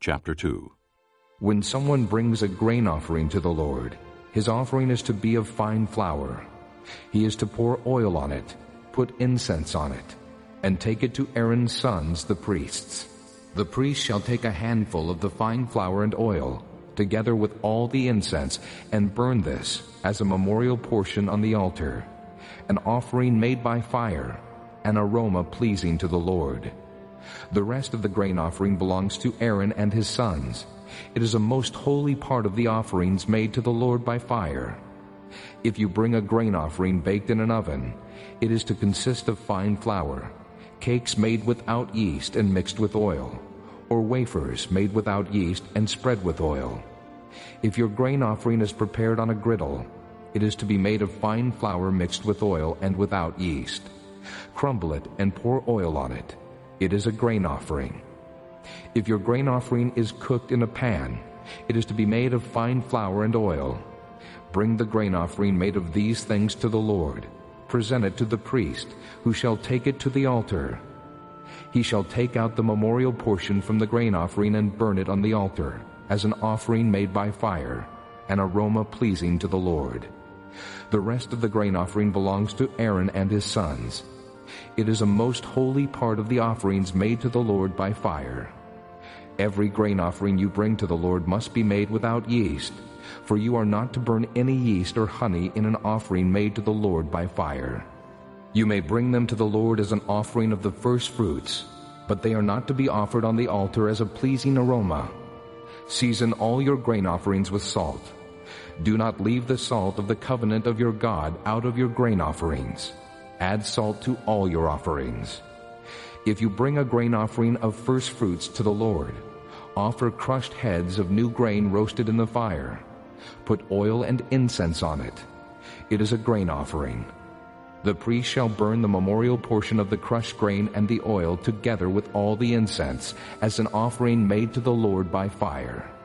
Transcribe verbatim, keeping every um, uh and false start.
Chapter two. When someone brings a grain offering to the Lord, his offering is to be of fine flour. He is to pour oil on it, put incense on it, and take it to Aaron's sons, the priests. The priest shall take a handful of the fine flour and oil, together with all the incense, and burn this as a memorial portion on the altar, an offering made by fire, an aroma pleasing to the Lord. The rest of the grain offering belongs to Aaron and his sons. It is a most holy part of the offerings made to the Lord by fire. If you bring a grain offering baked in an oven, it is to consist of fine flour, cakes made without yeast and mixed with oil, or wafers made without yeast and spread with oil. If your grain offering is prepared on a griddle, it is to be made of fine flour mixed with oil and without yeast. Crumble it and pour oil on it. It is a grain offering. If your grain offering is cooked in a pan, it is to be made of fine flour and oil. Bring the grain offering made of these things to the Lord. Present it to the priest, who shall take it to the altar. He shall take out the memorial portion from the grain offering and burn it on the altar, as an offering made by fire, an aroma pleasing to the Lord. The rest of the grain offering belongs to Aaron and his sons. It is a most holy part of the offerings made to the Lord by fire. Every grain offering you bring to the Lord must be made without yeast, for you are not to burn any yeast or honey in an offering made to the Lord by fire. You may bring them to the Lord as an offering of the first fruits, but they are not to be offered on the altar as a pleasing aroma. Season all your grain offerings with salt. Do not leave the salt of the covenant of your God out of your grain offerings. Add salt to all your offerings. If you bring a grain offering of first fruits to the Lord, offer crushed heads of new grain roasted in the fire. Put oil and incense on it. It is a grain offering. The priest shall burn the memorial portion of the crushed grain and the oil together with all the incense as an offering made to the Lord by fire.